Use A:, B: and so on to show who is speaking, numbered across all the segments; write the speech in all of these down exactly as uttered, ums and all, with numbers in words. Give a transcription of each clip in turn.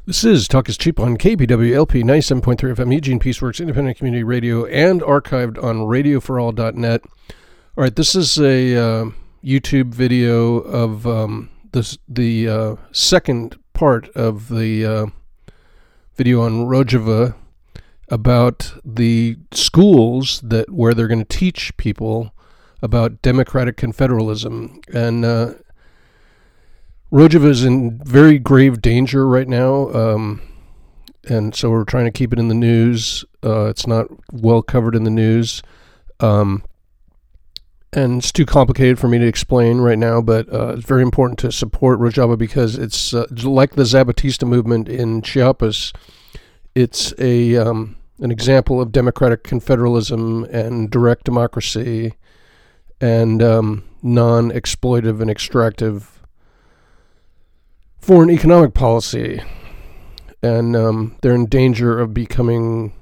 A: This is Talk is Cheap on K P W L P ninety-seven point three F M, Eugene Peaceworks, independent community radio, and archived on radio for all dot net. All right, this is a uh, YouTube video of um, this, the uh, second part of the uh, video on Rojava about the schools that where they're going to teach people about democratic confederalism. And uh, Rojava is in very grave danger right now, um, and so we're trying to keep it in the news. Uh, it's not well covered in the news, um, and it's too complicated for me to explain right now, but uh, it's very important to support Rojava because it's uh, like the Zapatista movement in Chiapas. It's a um, an example of democratic confederalism and direct democracy and um, non-exploitive and extractive foreign economic policy, and um, they're in danger of becoming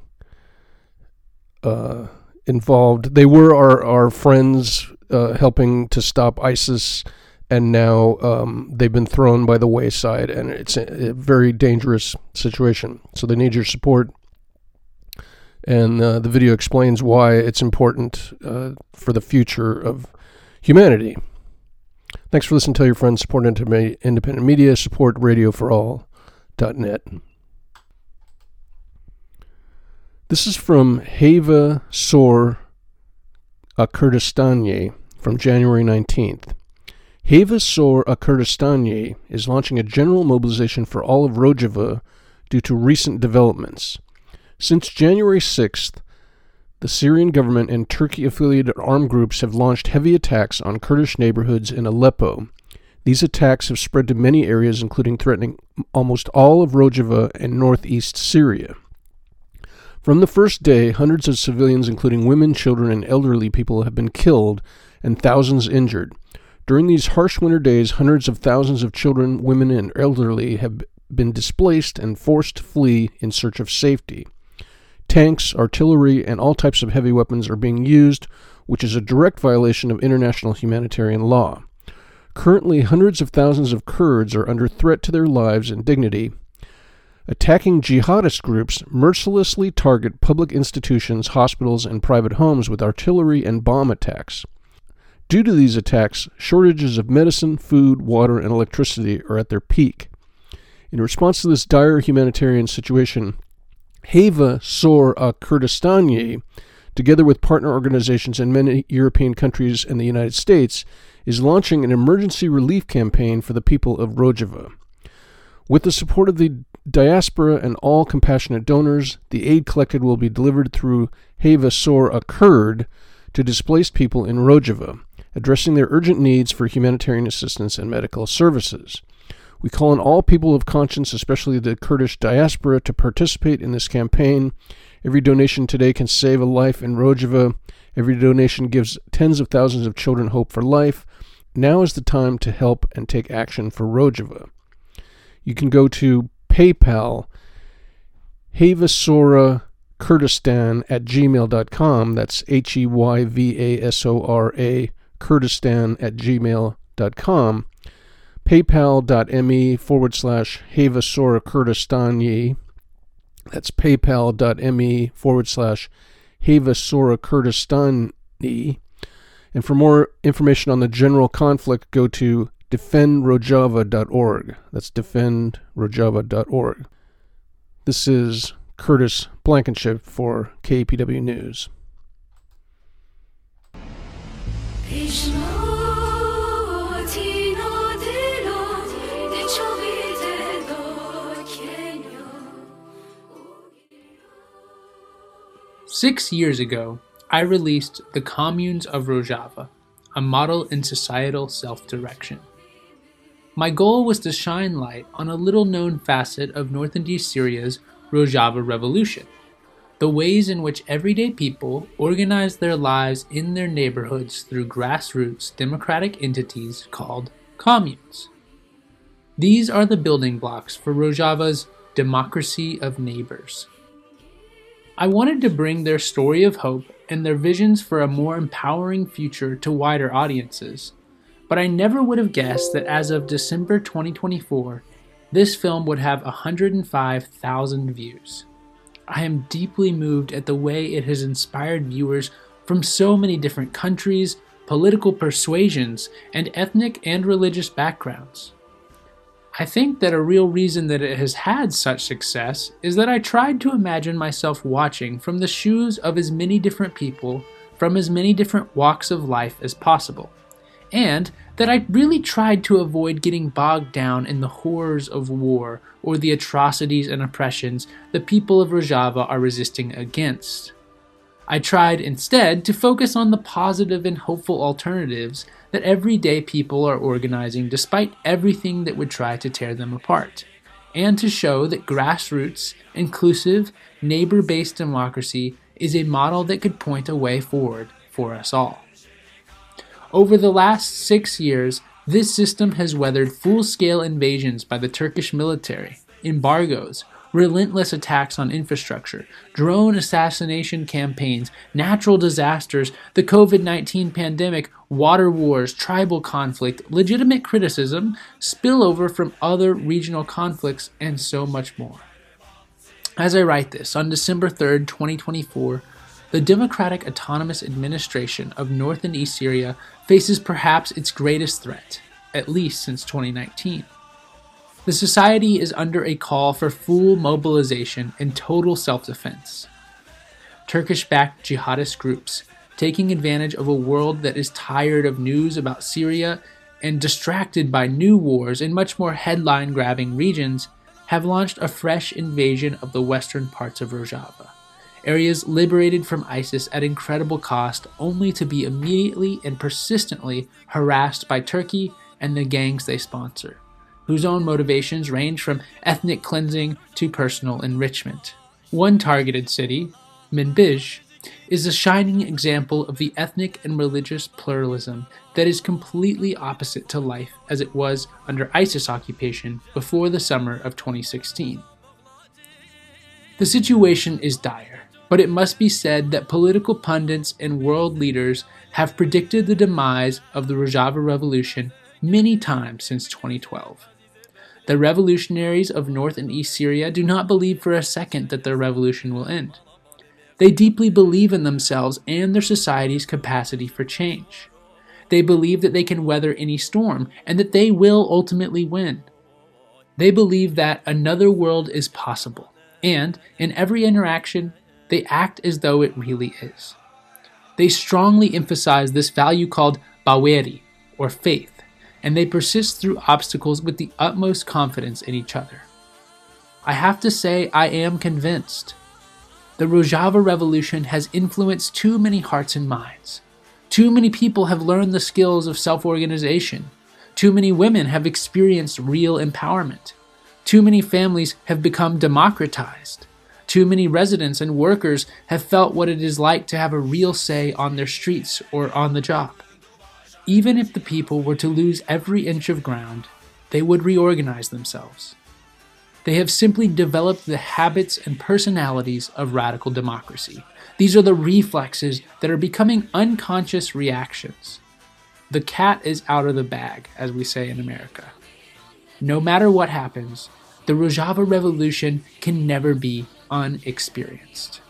A: uh, involved. They were our, our friends uh, helping to stop ISIS, and now um, they've been thrown by the wayside, and it's a, a very dangerous situation. So they need your support, and uh, the video explains why it's important uh, for the future of humanity. Thanks for listening. Tell your friends. Support independent media. Support radio for all dot net. This is from Heva Sor Kurdistani from January nineteenth. Heva Sor Kurdistani is launching a general mobilization for all of Rojava due to recent developments. Since January sixth, the Syrian government and Turkey-affiliated armed groups have launched heavy attacks on Kurdish neighborhoods in Aleppo. These attacks have spread to many areas, including threatening almost all of Rojava and northeast Syria. From the first day, hundreds of civilians, including women, children, and elderly people, have been killed and thousands injured. During these harsh winter days, hundreds of thousands of children, women, and elderly have been displaced and forced to flee in search of safety. Tanks, artillery, and all types of heavy weapons are being used, which is a direct violation of international humanitarian law. Currently, hundreds of thousands of Kurds are under threat to their lives and dignity. Attacking jihadist groups mercilessly target public institutions, hospitals, and private homes with artillery and bomb attacks. Due to these attacks, shortages of medicine, food, water, and electricity are at their peak. In response to this dire humanitarian situation, Heva Sor Kurdistani, together with partner organizations in many European countries and the United States, is launching an emergency relief campaign for the people of Rojava. With the support of the diaspora and all compassionate donors, the aid collected will be delivered through Heva Sor Kurd to displaced people in Rojava, addressing their urgent needs for humanitarian assistance and medical services. We call on all people of conscience, especially the Kurdish diaspora, to participate in this campaign. Every donation today can save a life in Rojava. Every donation gives tens of thousands of children hope for life. Now is the time to help and take action for Rojava. You can go to PayPal, Hevasora Kurdistan at gmail dot com. That's H E Y V A S O R A, Kurdistan at gmail dot com. PayPal.me forward slash Hevasora Kurdistani. That's PayPal.me forward slash Hevasora Kurdistani. And for more information on the general conflict, go to defend rojava dot org. That's defend rojava dot org. This is Curtis Blankenship for K P W News.
B: Six years ago, I released The Communes of Rojava, a model in societal self-direction. My goal was to shine light on a little-known facet of North and East Syria's Rojava revolution, the ways in which everyday people organized their lives in their neighborhoods through grassroots democratic entities called communes. These are the building blocks for Rojava's democracy of neighbors. I wanted to bring their story of hope and their visions for a more empowering future to wider audiences, but I never would have guessed that as of December twenty twenty-four, this film would have one hundred five thousand views. I am deeply moved at the way it has inspired viewers from so many different countries, political persuasions, and ethnic and religious backgrounds. I think that a real reason that it has had such success is that I tried to imagine myself watching from the shoes of as many different people from as many different walks of life as possible, and that I really tried to avoid getting bogged down in the horrors of war or the atrocities and oppressions the people of Rojava are resisting against. I tried instead to focus on the positive and hopeful alternatives that everyday people are organizing despite everything that would try to tear them apart, and to show that grassroots, inclusive, neighbor-based democracy is a model that could point a way forward for us all. Over the last six years, this system has weathered full-scale invasions by the Turkish military, embargoes, relentless attacks on infrastructure, drone assassination campaigns, natural disasters, the COVID nineteen pandemic, water wars, tribal conflict, legitimate criticism, spillover from other regional conflicts, and so much more. As I write this, on December third, twenty twenty-four, the Democratic Autonomous Administration of North and East Syria faces perhaps its greatest threat, at least since twenty nineteen. The society is under a call for full mobilization and total self-defense. Turkish-backed jihadist groups, taking advantage of a world that is tired of news about Syria and distracted by new wars in much more headline-grabbing regions, have launched a fresh invasion of the western parts of Rojava, areas liberated from ISIS at incredible cost, only to be immediately and persistently harassed by Turkey and the gangs they sponsor, whose own motivations range from ethnic cleansing to personal enrichment. One targeted city, Manbij, is a shining example of the ethnic and religious pluralism that is completely opposite to life as it was under ISIS occupation before the summer of twenty sixteen. The situation is dire, but it must be said that political pundits and world leaders have predicted the demise of the Rojava Revolution many times since twenty twelve. The revolutionaries of North and East Syria do not believe for a second that their revolution will end. They deeply believe in themselves and their society's capacity for change. They believe that they can weather any storm and that they will ultimately win. They believe that another world is possible, and in every interaction, they act as though it really is. They strongly emphasize this value called baweri, or faith, and they persist through obstacles with the utmost confidence in each other. I have to say I am convinced. The Rojava Revolution has influenced too many hearts and minds. Too many people have learned the skills of self-organization. Too many women have experienced real empowerment. Too many families have become democratized. Too many residents and workers have felt what it is like to have a real say on their streets or on the job. Even if the people were to lose every inch of ground, they would reorganize themselves. They have simply developed the habits and personalities of radical democracy. These are the reflexes that are becoming unconscious reactions. The cat is out of the bag, as we say in America. No matter what happens, the Rojava Revolution can never be unexperienced.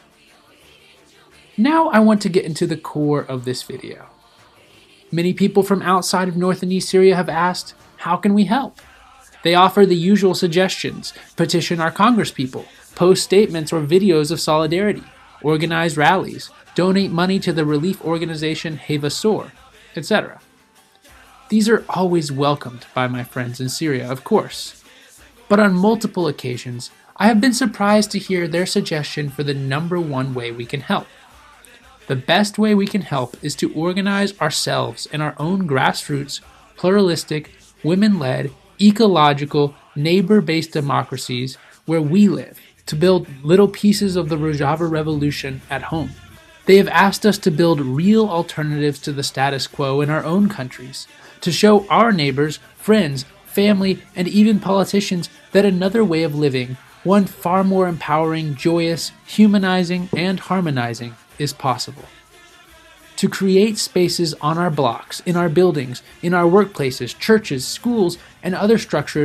B: Now I want to get into the core of this video. Many people from outside of North and East Syria have asked, how can we help? They offer the usual suggestions: petition our congresspeople, post statements or videos of solidarity, organize rallies, donate money to the relief organization Heva Sor, et cetera. These are always welcomed by my friends in Syria, of course. But on multiple occasions, I have been surprised to hear their suggestion for the number one way we can help. The best way we can help is to organize ourselves in our own grassroots, pluralistic, women-led, ecological, neighbor-based democracies where we live, to build little pieces of the Rojava Revolution at home. They have asked us to build real alternatives to the status quo in our own countries, to show our neighbors, friends, family, and even politicians that another way of living, one far more empowering, joyous, humanizing, and harmonizing, is possible. To create spaces on our blocks, in our buildings, in our workplaces, churches, schools, and other structures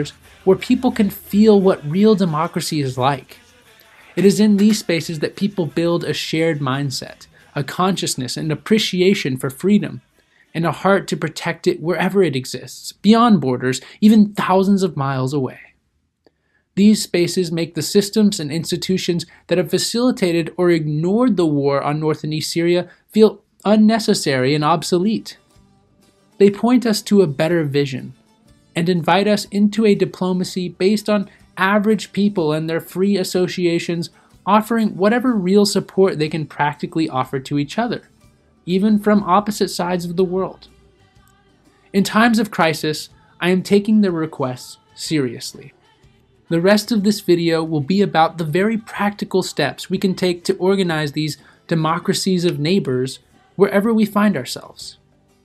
B: where people can feel what real democracy is like. It is in these spaces that people build a shared mindset, a consciousness and appreciation for freedom, and a heart to protect it wherever it exists, beyond borders, even thousands of miles away. These spaces make the systems and institutions that have facilitated or ignored the war on North and East Syria feel unnecessary and obsolete. They point us to a better vision and invite us into a diplomacy based on average people and their free associations offering whatever real support they can practically offer to each other, even from opposite sides of the world. In times of crisis, I am taking their requests seriously. The rest of this video will be about the very practical steps we can take to organize these democracies of neighbors wherever we find ourselves.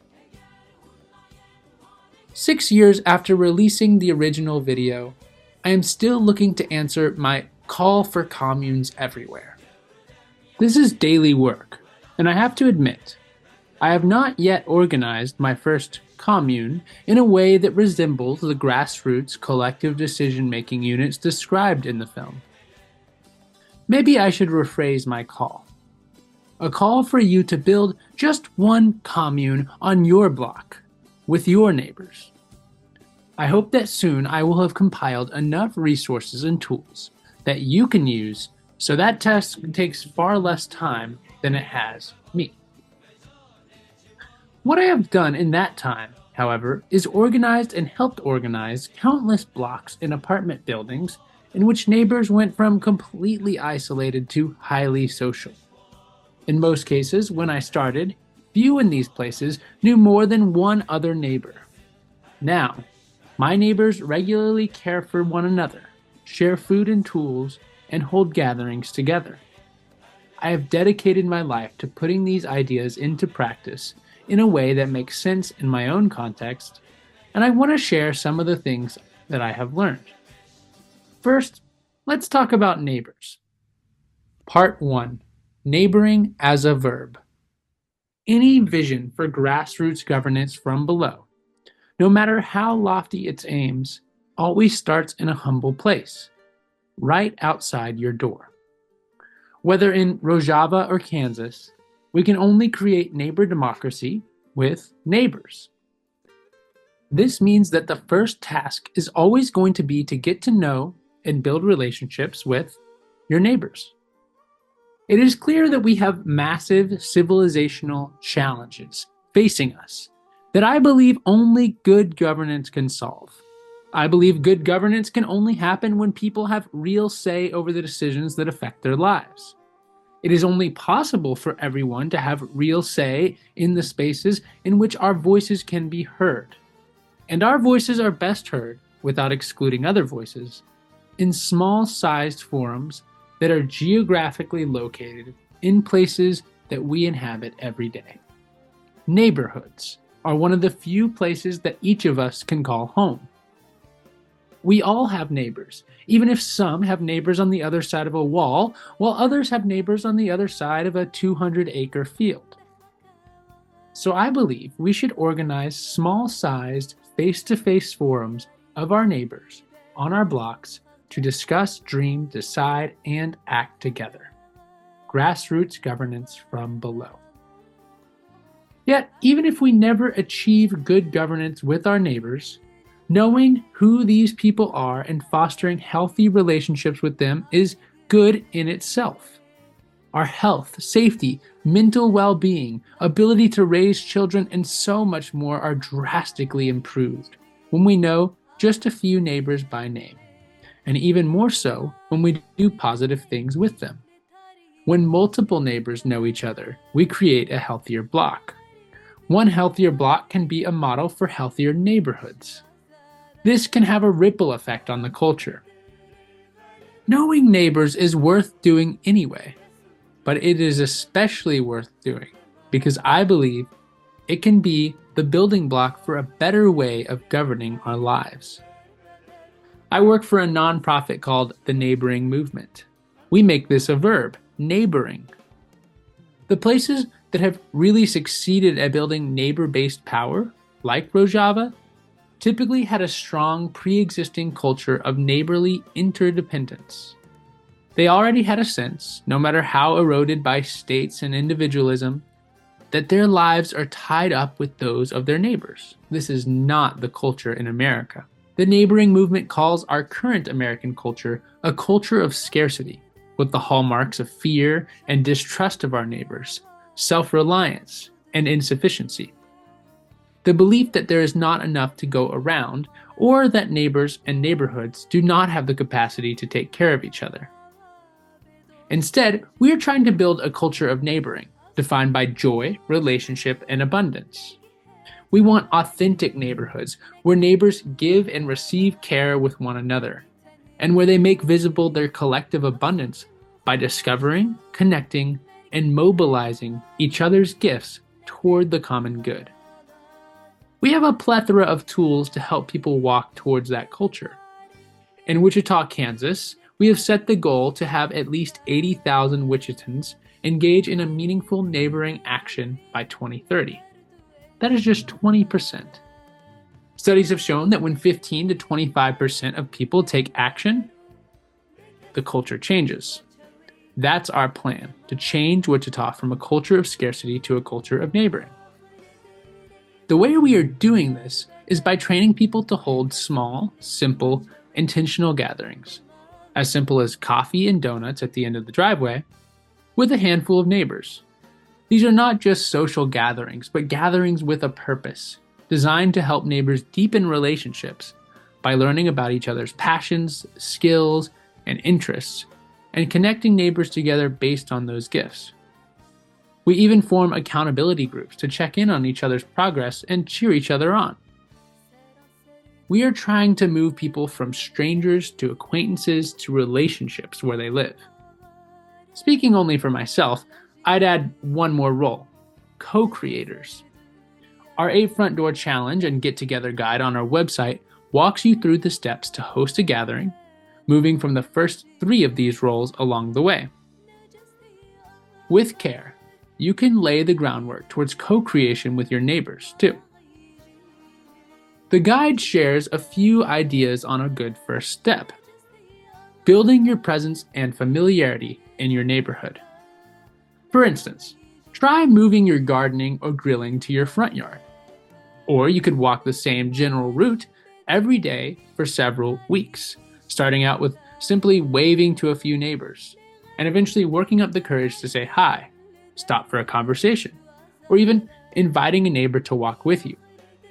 B: Six years after releasing the original video, I am still looking to answer my call for communes everywhere. This is daily work, and I have to admit, I have not yet organized my first commune in a way that resembles the grassroots collective decision-making units described in the film. Maybe I should rephrase my call. A call for you to build just one commune on your block, with your neighbors. I hope that soon I will have compiled enough resources and tools that you can use so that task takes far less time than it has me. What I have done in that time, however, is organized and helped organize countless blocks in apartment buildings in which neighbors went from completely isolated to highly social. In most cases, when I started, few in these places knew more than one other neighbor. Now, my neighbors regularly care for one another, share food and tools, and hold gatherings together. I have dedicated my life to putting these ideas into practice in a way that makes sense in my own context, and I want to share some of the things that I have learned. First, let's talk about neighbors. Part one. Neighboring as a verb. Any vision for grassroots governance from below, no matter how lofty its aims, always starts in a humble place, right outside your door. Whether in Rojava or Kansas, we can only create neighbor democracy with neighbors. This means that the first task is always going to be to get to know and build relationships with your neighbors. It is clear that we have massive civilizational challenges facing us that I believe only good governance can solve. I believe good governance can only happen when people have real say over the decisions that affect their lives. It is only possible for everyone to have real say in the spaces in which our voices can be heard. And our voices are best heard, without excluding other voices, in small-sized forums that are geographically located in places that we inhabit every day. Neighborhoods are one of the few places that each of us can call home. We all have neighbors, even if some have neighbors on the other side of a wall, while others have neighbors on the other side of a two hundred acre field. So I believe we should organize small-sized, face-to-face forums of our neighbors on our blocks to discuss, dream, decide, and act together. Grassroots governance from below. Yet, even if we never achieve good governance with our neighbors, knowing who these people are and fostering healthy relationships with them is good in itself. Our health, safety, mental well-being, ability to raise children, and so much more are drastically improved when we know just a few neighbors by name, and even more so when we do positive things with them. When multiple neighbors know each other, we create a healthier block. One healthier block can be a model for healthier neighborhoods. This can have a ripple effect on the culture. Knowing neighbors is worth doing anyway, but it is especially worth doing because I believe it can be the building block for a better way of governing our lives. I work for a nonprofit called the Neighboring Movement. We make this a verb, neighboring. The places that have really succeeded at building neighbor-based power, like Rojava, typically had a strong pre-existing culture of neighborly interdependence. They already had a sense, no matter how eroded by states and individualism, that their lives are tied up with those of their neighbors. This is not the culture in America. The neighboring movement calls our current American culture a culture of scarcity, with the hallmarks of fear and distrust of our neighbors, self-reliance, and insufficiency. The belief that there is not enough to go around, or that neighbors and neighborhoods do not have the capacity to take care of each other. Instead, we are trying to build a culture of neighboring, defined by joy, relationship, and abundance. We want authentic neighborhoods where neighbors give and receive care with one another, and where they make visible their collective abundance by discovering, connecting, and mobilizing each other's gifts toward the common good. We have a plethora of tools to help people walk towards that culture. In Wichita, Kansas, we have set the goal to have at least eighty thousand Wichitans engage in a meaningful neighboring action by twenty thirty. That is just twenty percent. Studies have shown that when fifteen to twenty-five percent of people take action, the culture changes. That's our plan, to change Wichita from a culture of scarcity to a culture of neighboring. The way we are doing this is by training people to hold small, simple, intentional gatherings, as simple as coffee and donuts at the end of the driveway, with a handful of neighbors. These are not just social gatherings, but gatherings with a purpose, designed to help neighbors deepen relationships by learning about each other's passions, skills, and interests, and connecting neighbors together based on those gifts. We even form accountability groups to check in on each other's progress and cheer each other on. We are trying to move people from strangers to acquaintances to relationships where they live. Speaking only for myself, I'd add one more role: co-creators. Our Eight Front Door Challenge and Get Together guide on our website walks you through the steps to host a gathering, moving from the first three of these roles along the way. With care, you can lay the groundwork towards co-creation with your neighbors, too. The guide shares a few ideas on a good first step: building your presence and familiarity in your neighborhood. For instance, try moving your gardening or grilling to your front yard. Or you could walk the same general route every day for several weeks, starting out with simply waving to a few neighbors, and eventually working up the courage to say hi, stop for a conversation, or even inviting a neighbor to walk with you.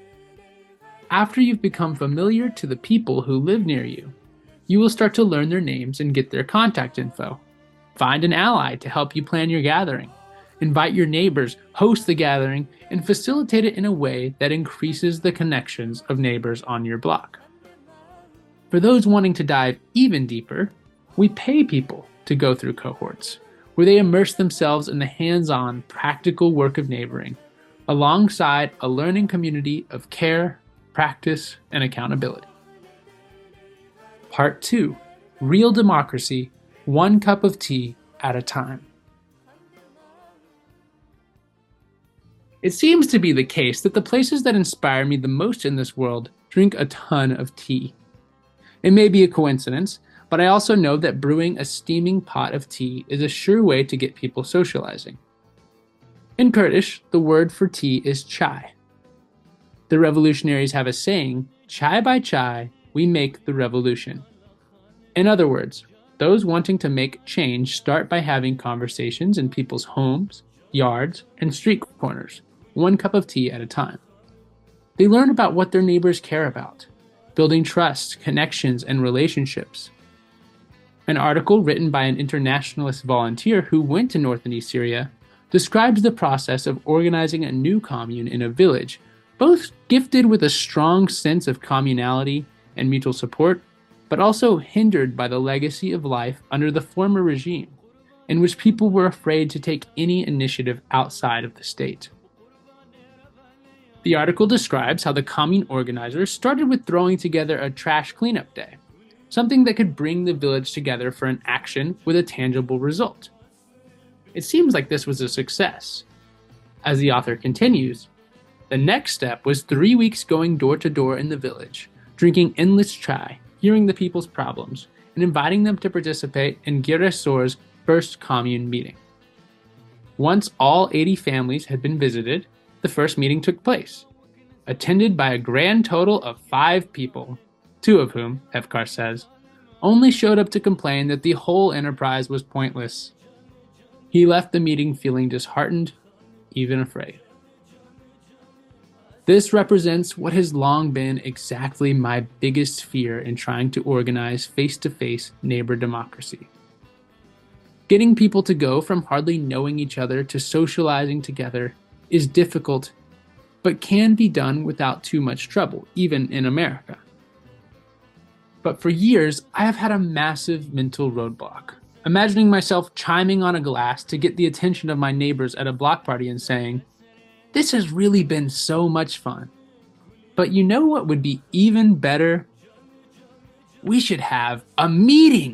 B: After you've become familiar to the people who live near you, you will start to learn their names and get their contact info. Find an ally to help you plan your gathering. Invite your neighbors, host the gathering, and facilitate it in a way that increases the connections of neighbors on your block. For those wanting to dive even deeper, we pay people to go through cohorts, where they immerse themselves in the hands-on, practical work of neighboring, alongside a learning community of care, practice, and accountability. Part two, Real Democracy, One Cup of Tea at a Time. It seems to be the case that the places that inspire me the most in this world drink a ton of tea. It may be a coincidence, but I also know that brewing a steaming pot of tea is a sure way to get people socializing. In Kurdish, the word for tea is chai. The revolutionaries have a saying, chai by chai, we make the revolution. In other words, those wanting to make change start by having conversations in people's homes, yards, and street corners, one cup of tea at a time. They learn about what their neighbors care about, building trust, connections, and relationships. An article written by an internationalist volunteer who went to North and East Syria describes the process of organizing a new commune in a village, both gifted with a strong sense of communality and mutual support, but also hindered by the legacy of life under the former regime, in which people were afraid to take any initiative outside of the state. The article describes how the commune organizers started with throwing together a trash cleanup day, something that could bring the village together for an action with a tangible result. It seems like this was a success. As the author continues, The next step was three weeks going door to door in the village, drinking endless chai, hearing the people's problems, and inviting them to participate in Gire Sor's first commune meeting. Once all eighty families had been visited, the first meeting took place, attended by a grand total of five people, two of whom, Efkar says, only showed up to complain that the whole enterprise was pointless. He left the meeting feeling disheartened, even afraid. This represents what has long been exactly my biggest fear in trying to organize face-to-face neighbor democracy. Getting people to go from hardly knowing each other to socializing together is difficult, but can be done without too much trouble, even in America. But for years, I have had a massive mental roadblock, imagining myself chiming on a glass to get the attention of my neighbors at a block party and saying, "This has really been so much fun. But you know what would be even better? We should have a meeting."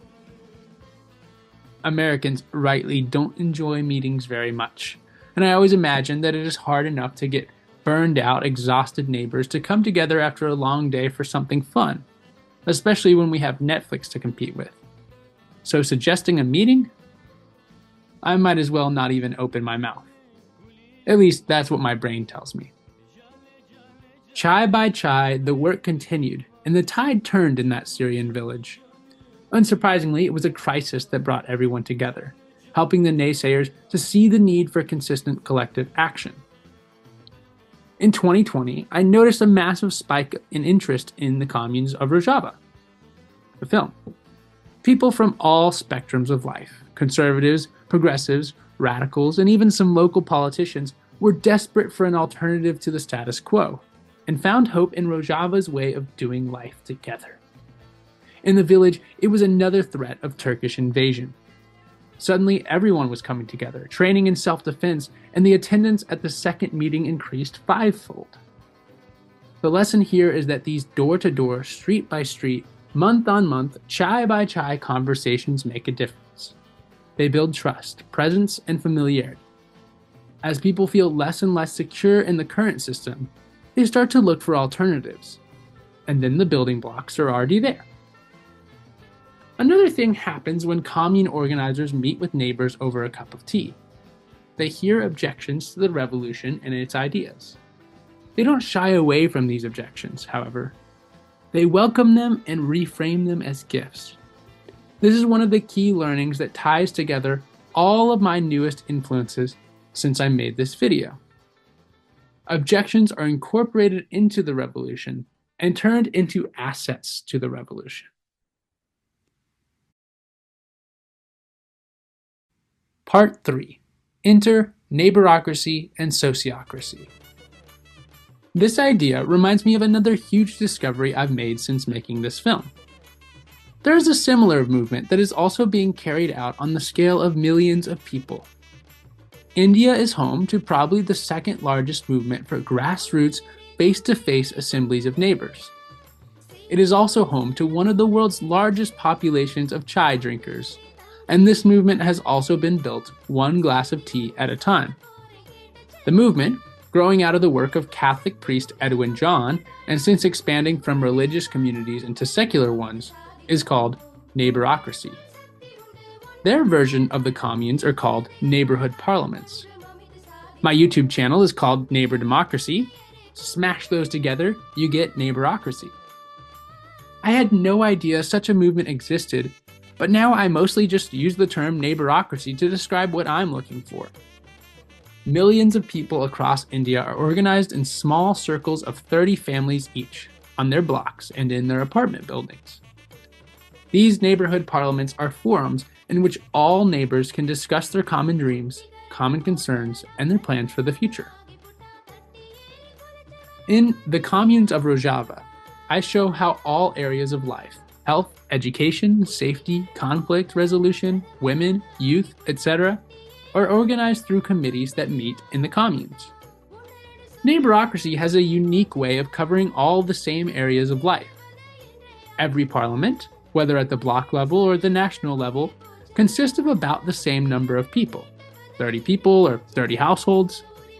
B: Americans rightly don't enjoy meetings very much, and I always imagine that it is hard enough to get burned out, exhausted neighbors to come together after a long day for something fun, especially when we have Netflix to compete with. So suggesting a meeting? I might as well not even open my mouth. At least that's what my brain tells me. Chai by chai, the work continued, and the tide turned in that Syrian village. Unsurprisingly, it was a crisis that brought everyone together, helping the naysayers to see the need for consistent collective action. In twenty twenty, I noticed a massive spike in interest in the communes of Rojava, the film. People from all spectrums of life, conservatives, progressives, radicals, and even some local politicians, were desperate for an alternative to the status quo, and found hope in Rojava's way of doing life together. In the village, it was another threat of Turkish invasion. Suddenly, everyone was coming together, training in self-defense, and the attendance at the second meeting increased fivefold. The lesson here is that these door-to-door, street-by-street, month-on-month, chai-by-chai conversations make a difference. They build trust, presence, and familiarity. As people feel less and less secure in the current system, they start to look for alternatives. And then the building blocks are already there. Another thing happens when commune organizers meet with neighbors over a cup of tea. They hear objections to the revolution and its ideas. They don't shy away from these objections, however. They welcome them and reframe them as gifts. This is one of the key learnings that ties together all of my newest influences since I made this video. Objections are incorporated into the revolution and turned into assets to the revolution. Part three. Enter Neighborocracy and Sociocracy. This idea reminds me of another huge discovery I've made since making this film. There is a similar movement that is also being carried out on the scale of millions of people. India is home to probably the second largest movement for grassroots, face-to-face assemblies of neighbors. It is also home to one of the world's largest populations of chai drinkers, and this movement has also been built one glass of tea at a time. The movement, growing out of the work of Catholic priest Edwin John, and since expanding from religious communities into secular ones, is called Neighborocracy. Their version of the communes are called neighborhood parliaments. My YouTube channel is called Neighbor Democracy. Smash those together, you get Neighborocracy. I had no idea such a movement existed, but now I mostly just use the term neighborocracy to describe what I'm looking for. Millions of people across India are organized in small circles of thirty families each, on their blocks and in their apartment buildings. These neighborhood parliaments are forums in which all neighbors can discuss their common dreams, common concerns, and their plans for the future. In The Communes of Rojava, I show how all areas of life, health, education, safety, conflict resolution, women, youth, et cetera, are organized through committees that meet in the communes. Neighborocracy has a unique way of covering all the same areas of life. Every parliament, whether at the block level or the national level, consists of about the same number of people, thirty people or thirty households.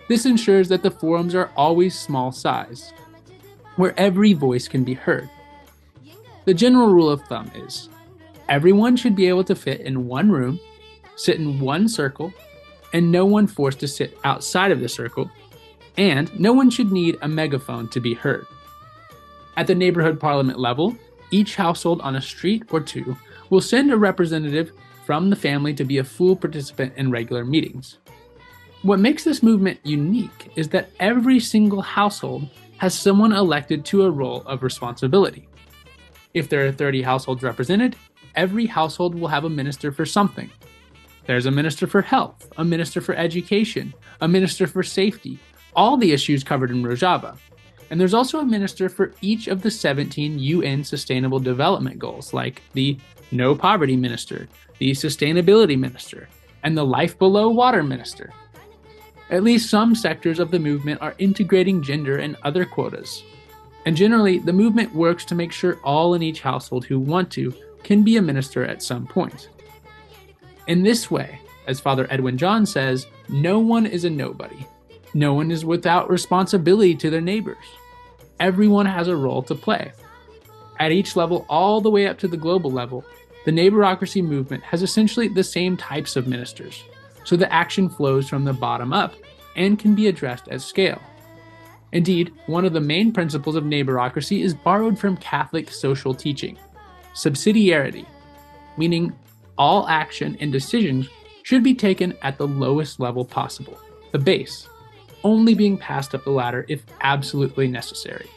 B: This ensures that the forums are always small sized, where every voice can be heard. The general rule of thumb is everyone should be able to fit in one room, sit in one circle, and no one forced to sit outside of the circle, and no one should need a megaphone to be heard. At the neighborhood parliament level, each household on a street or two will send a representative from the family to be a full participant in regular meetings. What makes this movement unique is that every single household has someone elected to a role of responsibility. If there are thirty households represented, every household will have a minister for something. There's a minister for health, a minister for education, a minister for safety, all the issues covered in Rojava. And there's also a minister for each of the seventeen U N Sustainable Development Goals, like the No Poverty Minister, the Sustainability Minister, and the Life Below Water Minister. At least some sectors of the movement are integrating gender and other quotas. And generally, the movement works to make sure all in each household who want to can be a minister at some point. In this way, as Father Edwin John says, no one is a nobody. No one is without responsibility to their neighbors. Everyone has a role to play. At each level, all the way up to the global level, the neighborocracy movement has essentially the same types of ministers, so the action flows from the bottom up and can be addressed at scale. Indeed, one of the main principles of neighborocracy is borrowed from Catholic social teaching, subsidiarity, meaning all action and decisions should be taken at the lowest level possible, the base, only being passed up the ladder if absolutely necessary.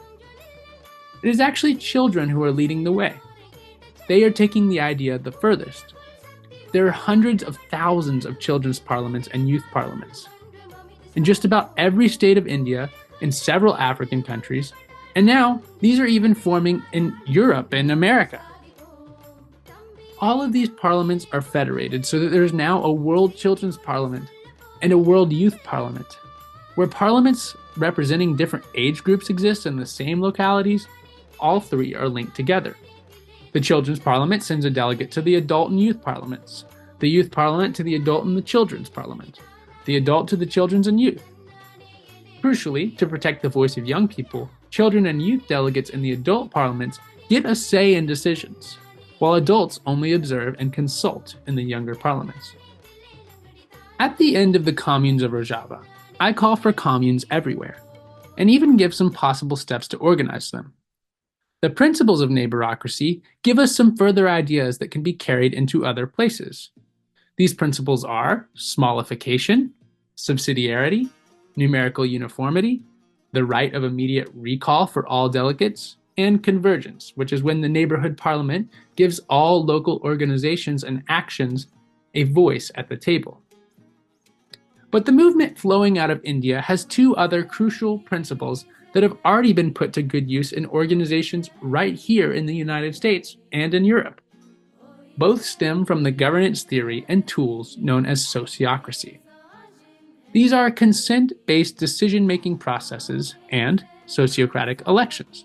B: It is actually children who are leading the way. They are taking the idea the furthest. There are hundreds of thousands of children's parliaments and youth parliaments. In just about every state of India, in several African countries, and now these are even forming in Europe and America. All of these parliaments are federated so that there is now a World Children's Parliament and a World Youth Parliament, where parliaments representing different age groups exist in the same localities. All three are linked together. The Children's Parliament sends a delegate to the Adult and Youth Parliaments, the Youth Parliament to the Adult and the Children's Parliament, the Adult to the Children's and Youth. Crucially, to protect the voice of young people, children and youth delegates in the adult parliaments get a say in decisions, while adults only observe and consult in the younger parliaments. At the end of the communes of Rojava, I call for communes everywhere, and even give some possible steps to organize them. The principles of neighborocracy give us some further ideas that can be carried into other places. These principles are smallification, subsidiarity, numerical uniformity, the right of immediate recall for all delegates, and convergence, which is when the neighborhood parliament gives all local organizations and actions a voice at the table. But the movement flowing out of India has two other crucial principles that have already been put to good use in organizations right here in the United States and in Europe. Both stem from the governance theory and tools known as sociocracy. These are consent-based decision-making processes and sociocratic elections.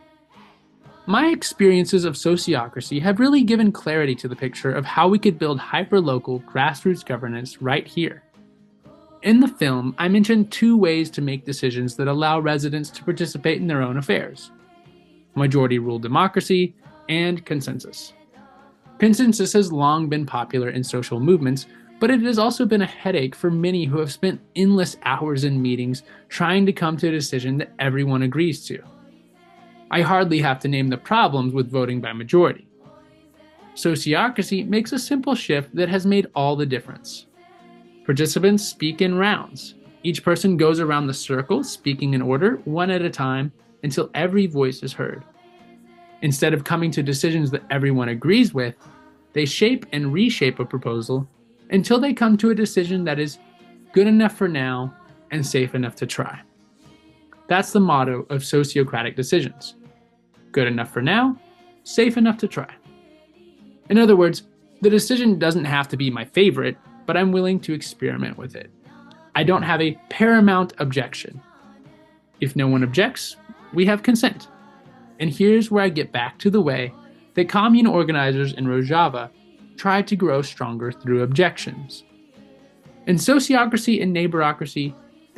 B: My experiences of sociocracy have really given clarity to the picture of how we could build hyperlocal grassroots governance right here. In the film, I mentioned two ways to make decisions that allow residents to participate in their own affairs: majority rule democracy and consensus. Consensus has long been popular in social movements, but it has also been a headache for many who have spent endless hours in meetings trying to come to a decision that everyone agrees to. I hardly have to name the problems with voting by majority. Sociocracy makes a simple shift that has made all the difference. Participants speak in rounds. Each person goes around the circle, speaking in order, one at a time, until every voice is heard. Instead of coming to decisions that everyone agrees with, they shape and reshape a proposal until they come to a decision that is good enough for now and safe enough to try. That's the motto of sociocratic decisions. Good enough for now, safe enough to try. In other words, the decision doesn't have to be my favorite, but I'm willing to experiment with it. I don't have a paramount objection. If no one objects, we have consent. And here's where I get back to the way that commune organizers in Rojava try to grow stronger through objections. In sociocracy and neighborocracy,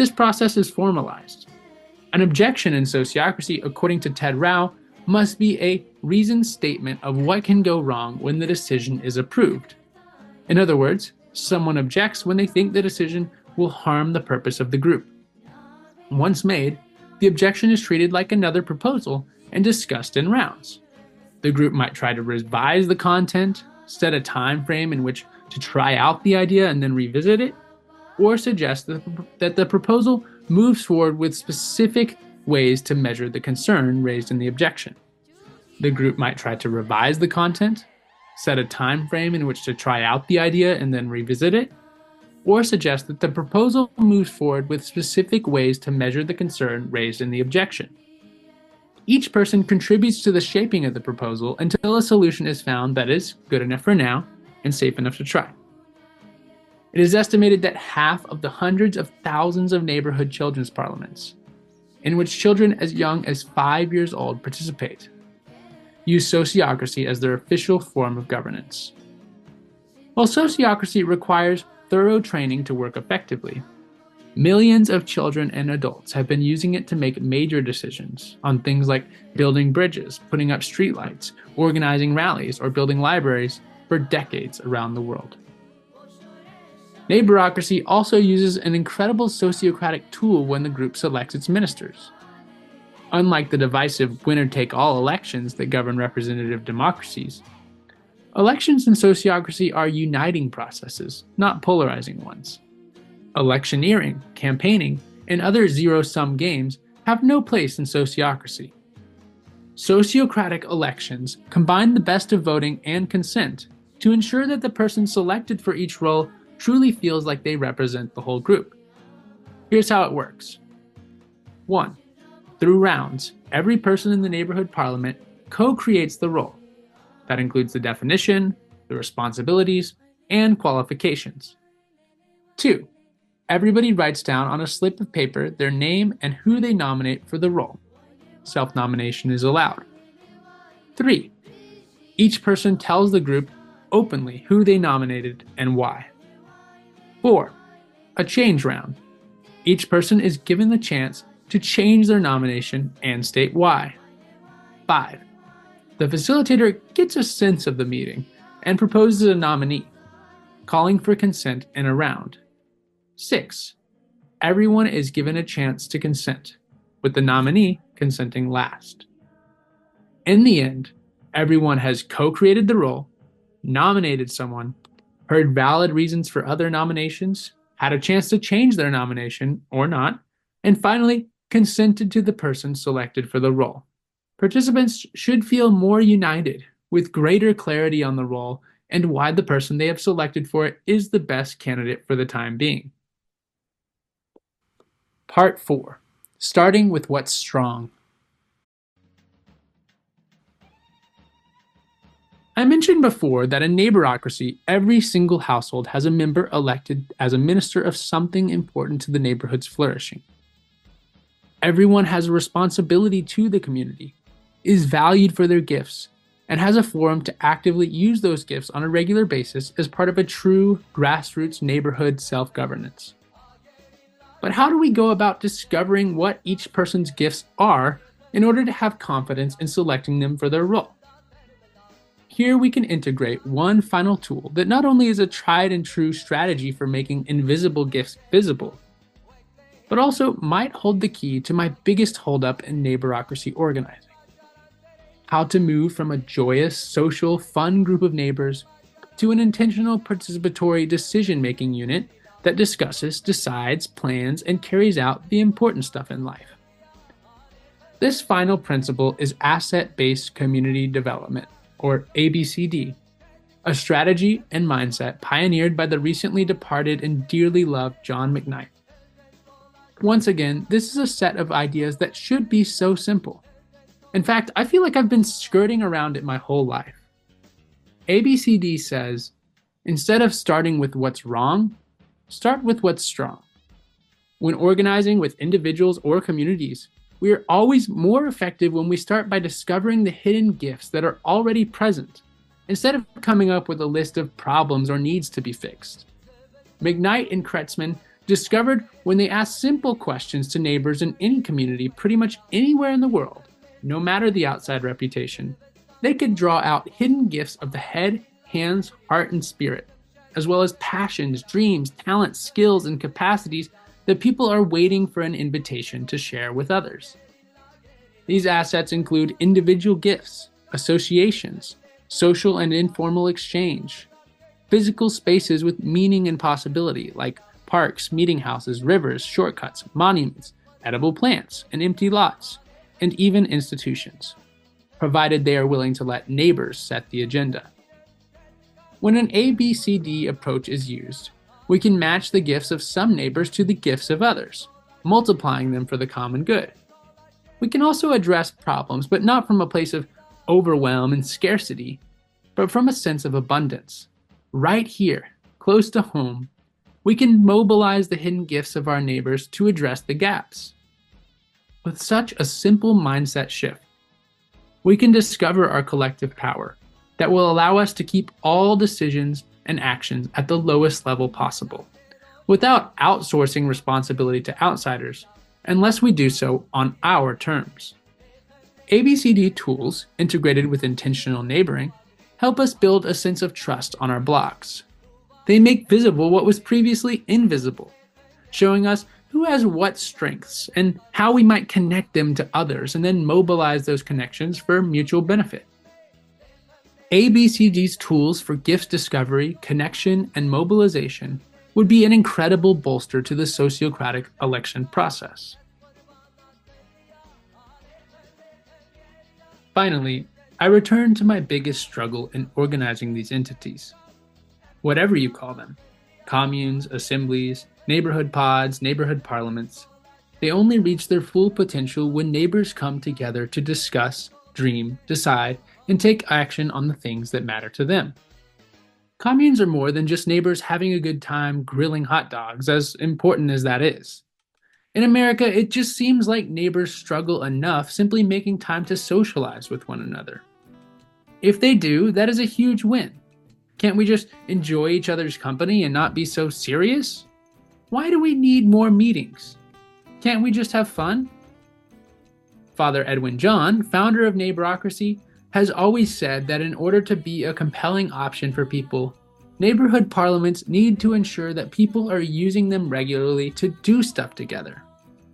B: this process is formalized. An objection in sociocracy, according to Ted Rao, must be a reasoned statement of what can go wrong when the decision is approved. In other words, someone objects when they think the decision will harm the purpose of the group. Once made, the objection is treated like another proposal and discussed in rounds. The group might try to revise the content, set a time frame in which to try out the idea and then revisit it, or suggest that the proposal moves forward with specific ways to measure the concern raised in the objection. The group might try to revise the content, set a time frame in which to try out the idea and then revisit it, or suggest that the proposal moves forward with specific ways to measure the concern raised in the objection. Each person contributes to the shaping of the proposal until a solution is found that is good enough for now and safe enough to try. It is estimated that half of the hundreds of thousands of neighborhood children's parliaments, in which children as young as five years old participate, use sociocracy as their official form of governance. While sociocracy requires thorough training to work effectively, millions of children and adults have been using it to make major decisions on things like building bridges, putting up streetlights, organizing rallies, or building libraries for decades around the world. Neighborocracy also uses an incredible sociocratic tool when the group selects its ministers. Unlike the divisive winner-take-all elections that govern representative democracies, elections in sociocracy are uniting processes, not polarizing ones. Electioneering, campaigning, and other zero-sum games have no place in sociocracy. Sociocratic elections combine the best of voting and consent to ensure that the person selected for each role truly feels like they represent the whole group. Here's how it works. one. Through rounds, every person in the neighborhood parliament co-creates the role. That includes the definition, the responsibilities, and qualifications. two. Everybody writes down on a slip of paper their name and who they nominate for the role. Self-nomination is allowed. three. Each person tells the group openly who they nominated and why. four. A change round. Each person is given the chance to change their nomination and state why. five. The facilitator gets a sense of the meeting and proposes a nominee, calling for consent in a round. six. Everyone is given a chance to consent, with the nominee consenting last. In the end, everyone has co-created the role, nominated someone, heard valid reasons for other nominations, had a chance to change their nomination or not, and finally consented to the person selected for the role. Participants should feel more united, with greater clarity on the role and why the person they have selected for it is the best candidate for the time being. Part four. Starting with what's strong. I mentioned before that in neighborocracy, every single household has a member elected as a minister of something important to the neighborhood's flourishing. Everyone has a responsibility to the community, is valued for their gifts, and has a forum to actively use those gifts on a regular basis as part of a true grassroots neighborhood self-governance. But how do we go about discovering what each person's gifts are in order to have confidence in selecting them for their role? Here we can integrate one final tool that not only is a tried and true strategy for making invisible gifts visible, but also might hold the key to my biggest holdup in neighborocracy organizing: how to move from a joyous, social, fun group of neighbors to an intentional, participatory decision-making unit that discusses, decides, plans, and carries out the important stuff in life. This final principle is asset-based community development, or A B C D, a strategy and mindset pioneered by the recently departed and dearly loved John McKnight. Once again, this is a set of ideas that should be so simple. In fact, I feel like I've been skirting around it my whole life. A B C D says, instead of starting with what's wrong, start with what's strong. When organizing with individuals or communities, we are always more effective when we start by discovering the hidden gifts that are already present, instead of coming up with a list of problems or needs to be fixed. McKnight and Kretzmann discovered when they asked simple questions to neighbors in any community pretty much anywhere in the world, no matter the outside reputation, they could draw out hidden gifts of the head, hands, heart, and spirit, as well as passions, dreams, talents, skills, and capacities that people are waiting for an invitation to share with others. These assets include individual gifts, associations, social and informal exchange, physical spaces with meaning and possibility, like parks, meeting houses, rivers, shortcuts, monuments, edible plants, and empty lots, and even institutions, provided they are willing to let neighbors set the agenda. When an A B C D approach is used, we can match the gifts of some neighbors to the gifts of others, multiplying them for the common good. We can also address problems, but not from a place of overwhelm and scarcity, but from a sense of abundance. Right here, close to home, we can mobilize the hidden gifts of our neighbors to address the gaps. With such a simple mindset shift, we can discover our collective power that will allow us to keep all decisions and actions at the lowest level possible, without outsourcing responsibility to outsiders, unless we do so on our terms. A B C D tools, integrated with intentional neighboring, help us build a sense of trust on our blocks. They make visible what was previously invisible, showing us who has what strengths and how we might connect them to others and then mobilize those connections for mutual benefit. A B C D's tools for gifts discovery, connection, and mobilization would be an incredible bolster to the sociocratic election process. Finally, I return to my biggest struggle in organizing these entities. Whatever you call them, communes, assemblies, neighborhood pods, neighborhood parliaments, they only reach their full potential when neighbors come together to discuss, dream, decide, and take action on the things that matter to them. Communes are more than just neighbors having a good time grilling hot dogs, as important as that is. In America, it just seems like neighbors struggle enough simply making time to socialize with one another. If they do, that is a huge win. Can't we just enjoy each other's company and not be so serious? Why do we need more meetings? Can't we just have fun? Father Edwin John, founder of Neighborocracy, has always said that in order to be a compelling option for people, neighborhood parliaments need to ensure that people are using them regularly to do stuff together.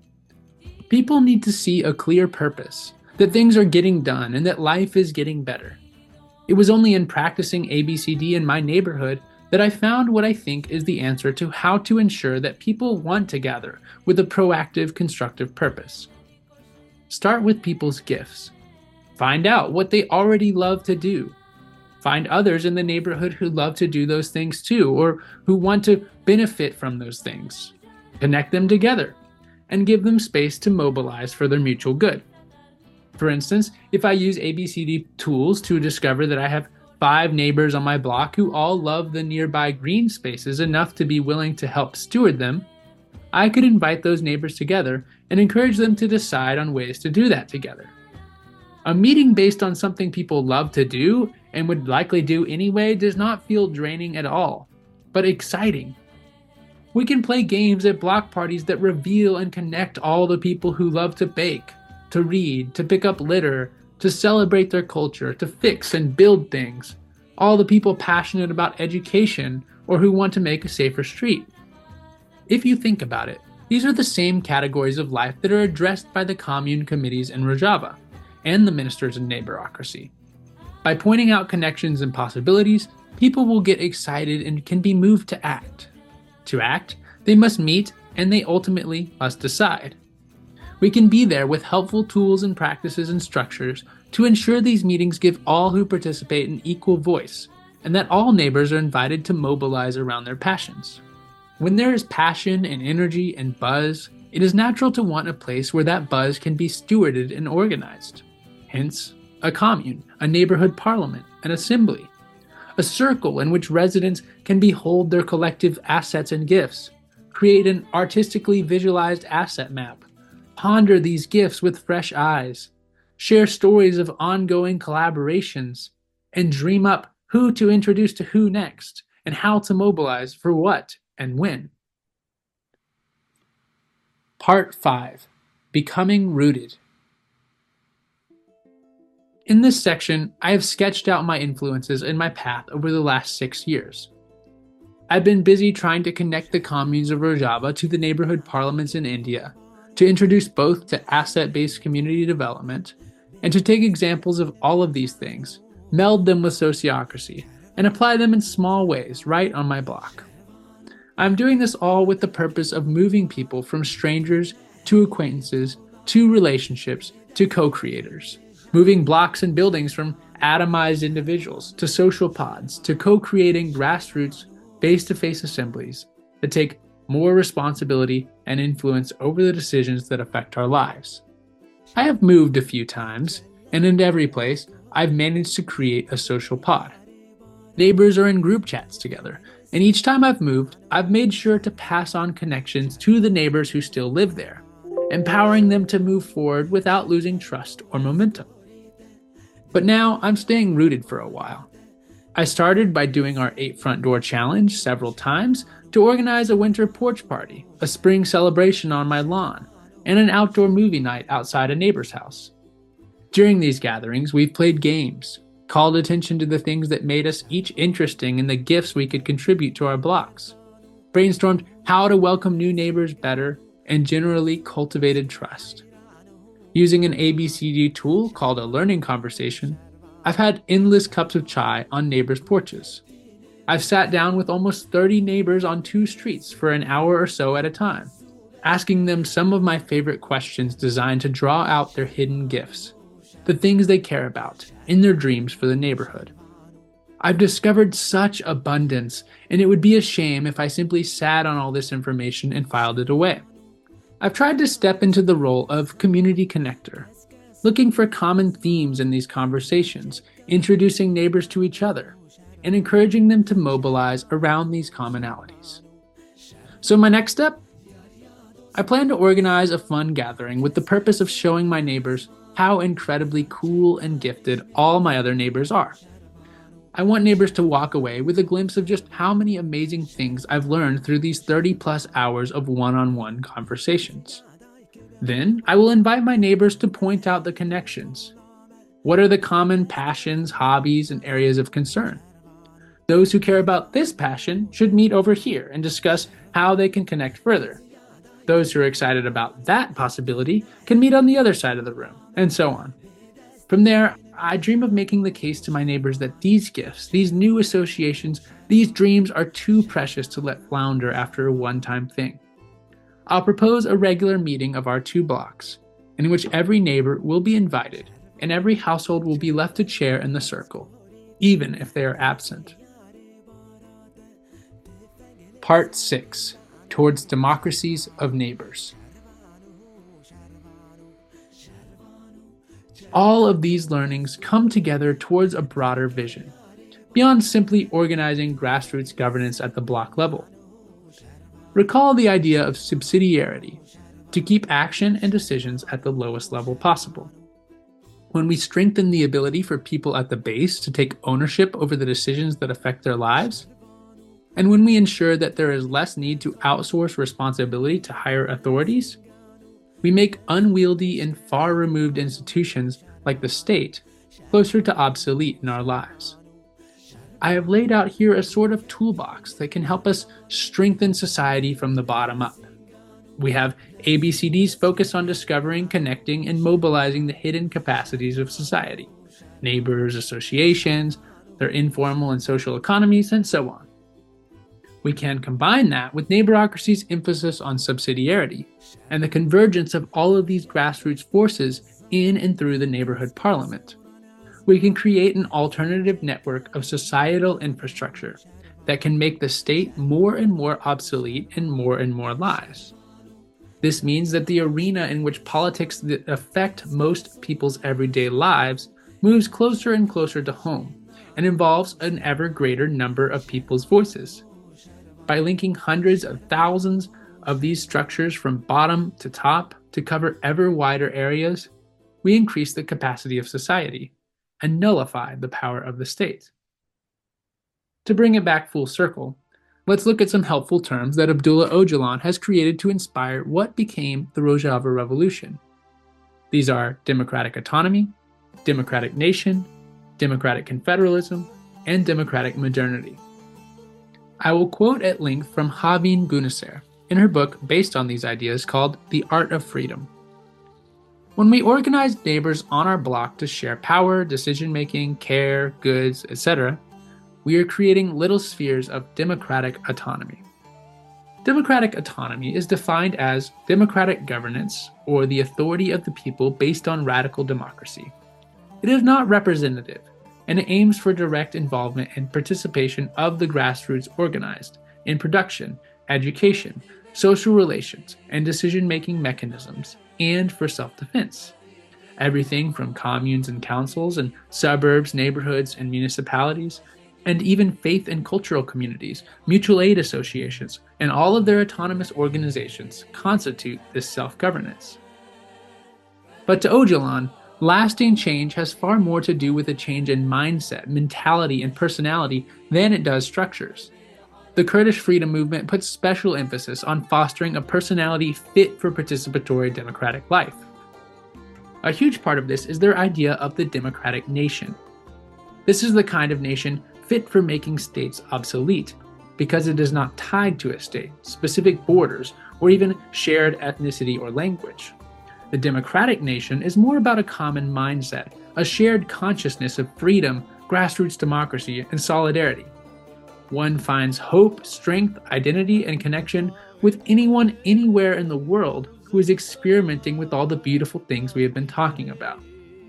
B: People need to see a clear purpose, that things are getting done and that life is getting better. It was only in practicing A B C D in my neighborhood that I found what I think is the answer to how to ensure that people want to gather with a proactive, constructive purpose. Start with people's gifts. Find out what they already love to do. Find others in the neighborhood who love to do those things too, or who want to benefit from those things. Connect them together and give them space to mobilize for their mutual good. For instance, if I use A B C D tools to discover that I have five neighbors on my block who all love the nearby green spaces enough to be willing to help steward them, I could invite those neighbors together and encourage them to decide on ways to do that together. A meeting based on something people love to do and would likely do anyway does not feel draining at all, but exciting. We can play games at block parties that reveal and connect all the people who love to bake, to read, to pick up litter, to celebrate their culture, to fix and build things, all the people passionate about education or who want to make a safer street. If you think about it, these are the same categories of life that are addressed by the commune committees in Rojava and the ministers in Neighborocracy. By pointing out connections and possibilities, people will get excited and can be moved to act. To act, they must meet and they ultimately must decide. We can be there with helpful tools and practices and structures to ensure these meetings give all who participate an equal voice, and that all neighbors are invited to mobilize around their passions. When there is passion and energy and buzz, it is natural to want a place where that buzz can be stewarded and organized. Hence, a commune, a neighborhood parliament, an assembly, a circle in which residents can behold their collective assets and gifts, create an artistically visualized asset map, ponder these gifts with fresh eyes, share stories of ongoing collaborations, and dream up who to introduce to who next, and how to mobilize for what and when. Part five. Becoming Rooted. In this section, I have sketched out my influences and my path over the last six years. I've been busy trying to connect the communes of Rojava to the neighborhood parliaments in India, to introduce both to asset-based community development, and to take examples of all of these things, meld them with sociocracy, and apply them in small ways right on my block. I'm doing this all with the purpose of moving people from strangers to acquaintances to relationships to co-creators, moving blocks and buildings from atomized individuals to social pods to co-creating grassroots face-to-face assemblies that take more responsibility and influence over the decisions that affect our lives. I have moved a few times, and in every place, I've managed to create a social pod. Neighbors are in group chats together, and each time I've moved, I've made sure to pass on connections to the neighbors who still live there, empowering them to move forward without losing trust or momentum. But now I'm staying rooted for a while. I started by doing our eight front door challenge several times to organize a winter porch party, a spring celebration on my lawn, and an outdoor movie night outside a neighbor's house. During these gatherings, we've played games, called attention to the things that made us each interesting and the gifts we could contribute to our blocks, brainstormed how to welcome new neighbors better, and generally cultivated trust. Using an A B C D tool called a learning conversation, I've had endless cups of chai on neighbors' porches. I've sat down with almost thirty neighbors on two streets for an hour or so at a time, asking them some of my favorite questions designed to draw out their hidden gifts, the things they care about, in their dreams for the neighborhood. I've discovered such abundance, and it would be a shame if I simply sat on all this information and filed it away. I've tried to step into the role of community connector, looking for common themes in these conversations, introducing neighbors to each other, and encouraging them to mobilize around these commonalities. So my next step? I plan to organize a fun gathering with the purpose of showing my neighbors how incredibly cool and gifted all my other neighbors are. I want neighbors to walk away with a glimpse of just how many amazing things I've learned through these thirty plus hours of one-on-one conversations. Then, I will invite my neighbors to point out the connections. What are the common passions, hobbies, and areas of concern? Those who care about this passion should meet over here and discuss how they can connect further. Those who are excited about that possibility can meet on the other side of the room, and so on. From there, I dream of making the case to my neighbors that these gifts, these new associations, these dreams are too precious to let flounder after a one-time thing. I'll propose a regular meeting of our two blocks, in which every neighbor will be invited, and every household will be left a chair in the circle, even if they are absent. Part six. Towards Democracies of Neighbors. All of these learnings come together towards a broader vision, beyond simply organizing grassroots governance at the block level. Recall the idea of subsidiarity, to keep action and decisions at the lowest level possible. When we strengthen the ability for people at the base to take ownership over the decisions that affect their lives, and when we ensure that there is less need to outsource responsibility to higher authorities, we make unwieldy and far-removed institutions like the state closer to obsolete in our lives. I have laid out here a sort of toolbox that can help us strengthen society from the bottom up. We have A B C Ds focused on discovering, connecting, and mobilizing the hidden capacities of society, neighbors, associations, their informal and social economies, and so on. We can combine that with neighborocracy's emphasis on subsidiarity and the convergence of all of these grassroots forces in and through the neighborhood parliament. We can create an alternative network of societal infrastructure that can make the state more and more obsolete in more and more lives. This means that the arena in which politics that affect most people's everyday lives moves closer and closer to home and involves an ever greater number of people's voices. By linking hundreds of thousands of these structures from bottom to top to cover ever wider areas, we increase the capacity of society and nullify the power of the state. To bring it back full circle, let's look at some helpful terms that Abdullah Öcalan has created to inspire what became the Rojava Revolution. These are democratic autonomy, democratic nation, democratic confederalism, and democratic modernity. I will quote at length from Havin Gunaser in her book based on these ideas called The Art of Freedom. When we organize neighbors on our block to share power, decision-making, care, goods, et cetera, we are creating little spheres of democratic autonomy. Democratic autonomy is defined as democratic governance, or the authority of the people based on radical democracy. It is not representative, and it aims for direct involvement and participation of the grassroots organized in production, education, social relations, and decision-making mechanisms, and for self-defense. Everything from communes and councils and suburbs, neighborhoods, and municipalities, and even faith and cultural communities, mutual aid associations, and all of their autonomous organizations constitute this self-governance. But to Öcalan, lasting change has far more to do with a change in mindset, mentality, and personality than it does structures. The Kurdish freedom movement puts special emphasis on fostering a personality fit for participatory democratic life. A huge part of this is their idea of the democratic nation. This is the kind of nation fit for making states obsolete, because it is not tied to a state, specific borders, or even shared ethnicity or language. The democratic nation is more about a common mindset, a shared consciousness of freedom, grassroots democracy, and solidarity. One finds hope, strength, identity, and connection with anyone anywhere in the world who is experimenting with all the beautiful things we have been talking about.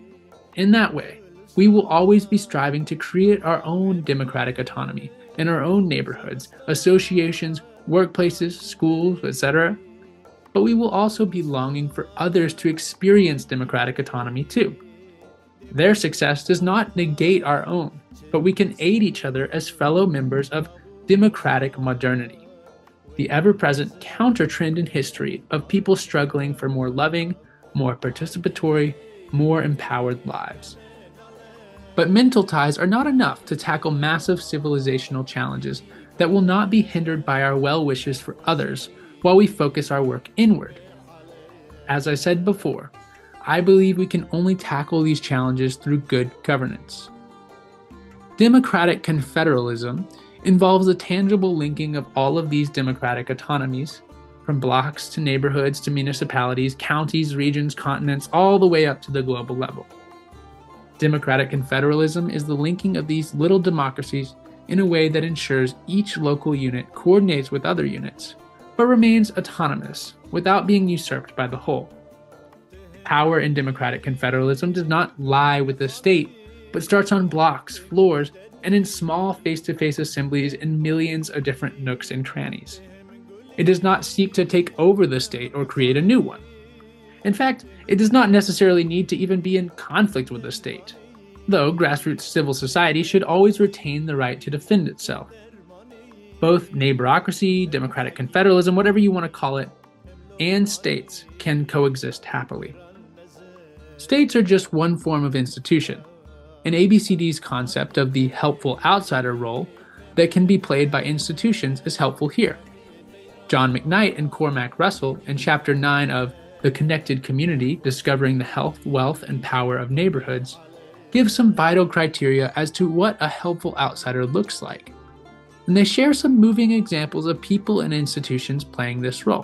B: In that way, we will always be striving to create our own democratic autonomy in our own neighborhoods, associations, workplaces, schools, et cetera. But we will also be longing for others to experience democratic autonomy too. Their success does not negate our own, but we can aid each other as fellow members of democratic modernity, the ever-present counter-trend in history of people struggling for more loving, more participatory, more empowered lives. But mental ties are not enough to tackle massive civilizational challenges that will not be hindered by our well wishes for others while we focus our work inward. As I said before, I believe we can only tackle these challenges through good governance. Democratic confederalism involves a tangible linking of all of these democratic autonomies, from blocks to neighborhoods to municipalities, counties, regions, continents, all the way up to the global level. Democratic confederalism is the linking of these little democracies in a way that ensures each local unit coordinates with other units, but remains autonomous without being usurped by the whole. Power in democratic confederalism does not lie with the state, but starts on blocks, floors, and in small face-to-face assemblies in millions of different nooks and crannies. It does not seek to take over the state or create a new one. In fact, it does not necessarily need to even be in conflict with the state, though grassroots civil society should always retain the right to defend itself. Both neighborocracy, democratic confederalism, whatever you want to call it, and states can coexist happily. States are just one form of institution, and A B C D's concept of the helpful outsider role that can be played by institutions is helpful here. John McKnight and Cormac Russell, in Chapter nine of The Connected Community, Discovering the Health, Wealth, and Power of Neighborhoods, give some vital criteria as to what a helpful outsider looks like. And they share some moving examples of people and institutions playing this role.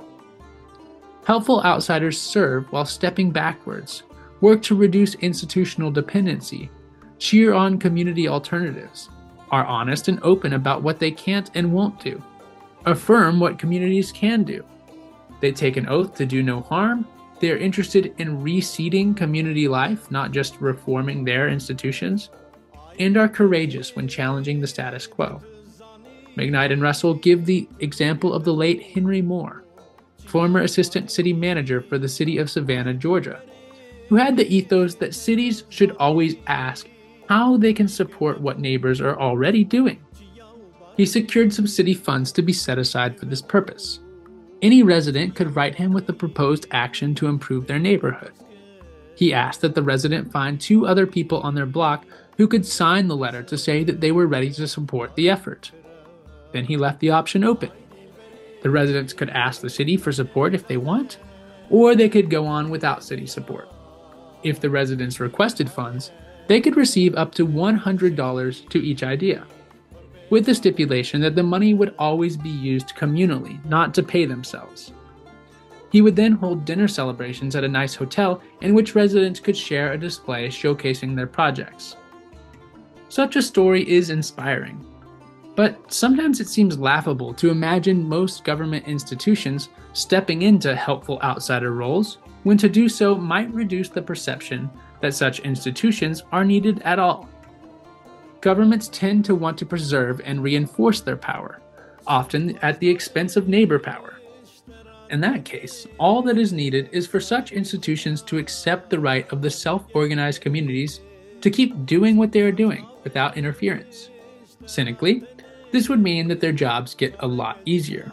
B: Helpful outsiders serve while stepping backwards, work to reduce institutional dependency, cheer on community alternatives, are honest and open about what they can't and won't do, affirm what communities can do. They take an oath to do no harm. They are interested in reseeding community life, not just reforming their institutions, and are courageous when challenging the status quo. McKnight and Russell give the example of the late Henry Moore, former assistant city manager for the city of Savannah, Georgia, who had the ethos that cities should always ask how they can support what neighbors are already doing. He secured some city funds to be set aside for this purpose. Any resident could write him with a proposed action to improve their neighborhood. He asked that the resident find two other people on their block who could sign the letter to say that they were ready to support the effort. Then he left the option open. The residents could ask the city for support if they want, or they could go on without city support. If the residents requested funds, they could receive up to one hundred dollars to each idea, with the stipulation that the money would always be used communally, not to pay themselves. He would then hold dinner celebrations at a nice hotel in which residents could share a display showcasing their projects. Such a story is inspiring, but sometimes it seems laughable to imagine most government institutions stepping into helpful outsider roles when to do so might reduce the perception that such institutions are needed at all. Governments tend to want to preserve and reinforce their power, often at the expense of neighbor power. In that case, all that is needed is for such institutions to accept the right of the self-organized communities to keep doing what they are doing without interference. Cynically, this would mean that their jobs get a lot easier.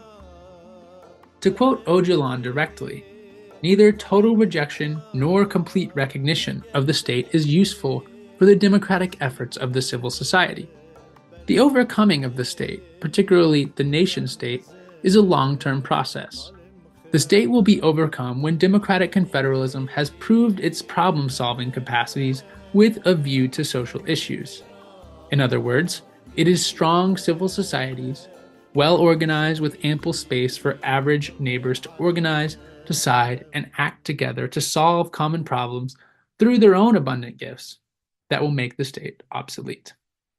B: To quote Öcalan directly, neither total rejection nor complete recognition of the state is useful for the democratic efforts of the civil society. The overcoming of the state, particularly the nation-state, is a long-term process. The state will be overcome when democratic confederalism has proved its problem-solving capacities with a view to social issues. In other words, it is strong civil societies, well organized with ample space for average neighbors to organize, decide, and act together to solve common problems through their own abundant gifts, that will make the state obsolete.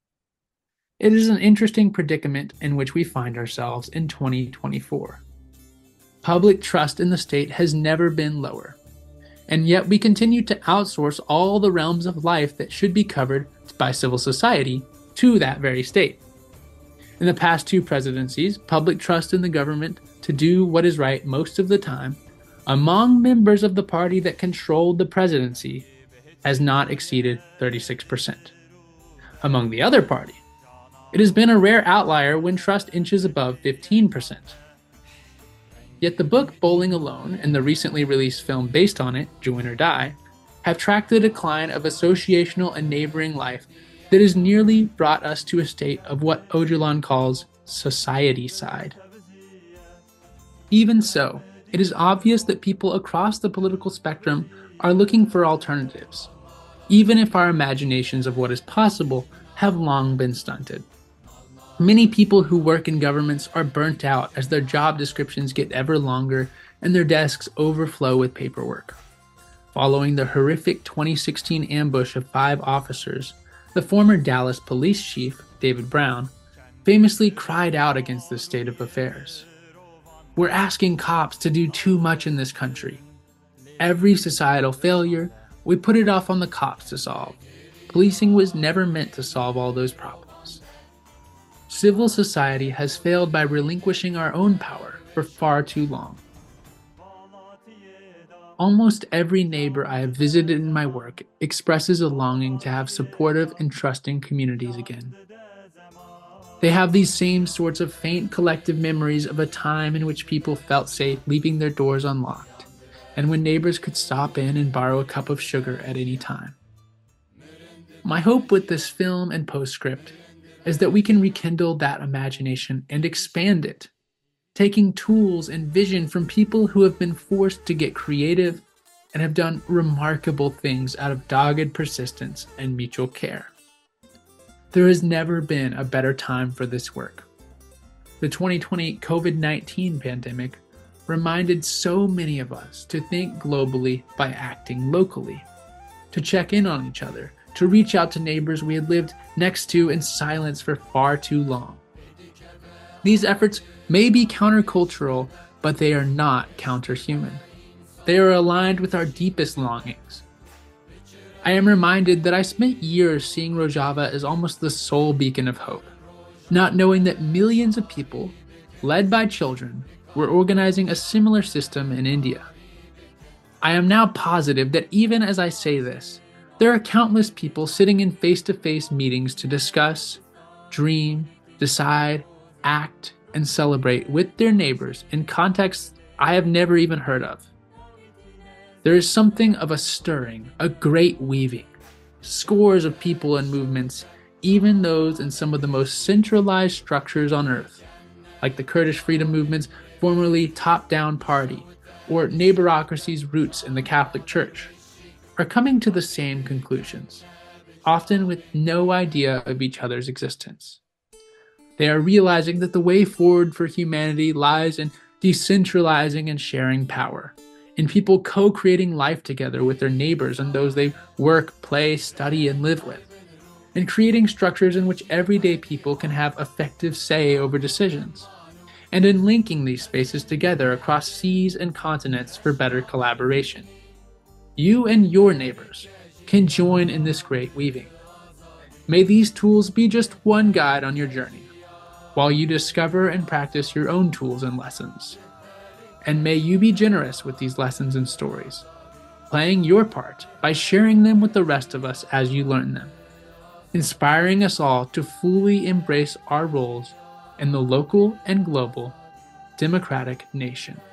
B: It is an interesting predicament in which we find ourselves in twenty twenty-four. Public trust in the state has never been lower, and yet we continue to outsource all the realms of life that should be covered by civil society to that very state. In the past two presidencies, public trust in the government to do what is right most of the time, among members of the party that controlled the presidency, has not exceeded thirty-six percent. Among the other party, it has been a rare outlier when trust inches above fifteen percent. Yet the book Bowling Alone and the recently released film based on it, Join or Die, have tracked the decline of associational and neighboring life that has nearly brought us to a state of what Öcalan calls society side. Even so, it is obvious that people across the political spectrum are looking for alternatives, even if our imaginations of what is possible have long been stunted. Many people who work in governments are burnt out as their job descriptions get ever longer and their desks overflow with paperwork. Following the horrific twenty sixteen ambush of five officers, the former Dallas police chief, David Brown, famously cried out against this state of affairs. "We're asking cops to do too much in this country. Every societal failure, we put it off on the cops to solve. Policing was never meant to solve all those problems." Civil society has failed by relinquishing our own power for far too long. Almost every neighbor I have visited in my work expresses a longing to have supportive and trusting communities again. They have these same sorts of faint collective memories of a time in which people felt safe leaving their doors unlocked, and when neighbors could stop in and borrow a cup of sugar at any time. My hope with this film and postscript is that we can rekindle that imagination and expand it, taking tools and vision from people who have been forced to get creative and have done remarkable things out of dogged persistence and mutual care. There has never been a better time for this work. The twenty twenty COVID nineteen pandemic reminded so many of us to think globally by acting locally, to check in on each other, to reach out to neighbors we had lived next to in silence for far too long. These efforts may be countercultural, but they are not counterhuman. They are aligned with our deepest longings. I am reminded that I spent years seeing Rojava as almost the sole beacon of hope, not knowing that millions of people, led by children, were organizing a similar system in India. I am now positive that even as I say this, there are countless people sitting in face-to-face meetings to discuss, dream, decide, act, and celebrate with their neighbors in contexts I have never even heard of. There is something of a stirring, a great weaving. Scores of people and movements, even those in some of the most centralized structures on Earth, like the Kurdish freedom movement's formerly top-down party, or neighborocracy's roots in the Catholic Church, are coming to the same conclusions, often with no idea of each other's existence. They are realizing that the way forward for humanity lies in decentralizing and sharing power, in people co-creating life together with their neighbors and those they work, play, study, and live with, and creating structures in which everyday people can have effective say over decisions, and in linking these spaces together across seas and continents for better collaboration. You and your neighbors can join in this great weaving. May these tools be just one guide on your journey, while you discover and practice your own tools and lessons. And may you be generous with these lessons and stories, playing your part by sharing them with the rest of us as you learn them, inspiring us all to fully embrace our roles in the local and global democratic nation.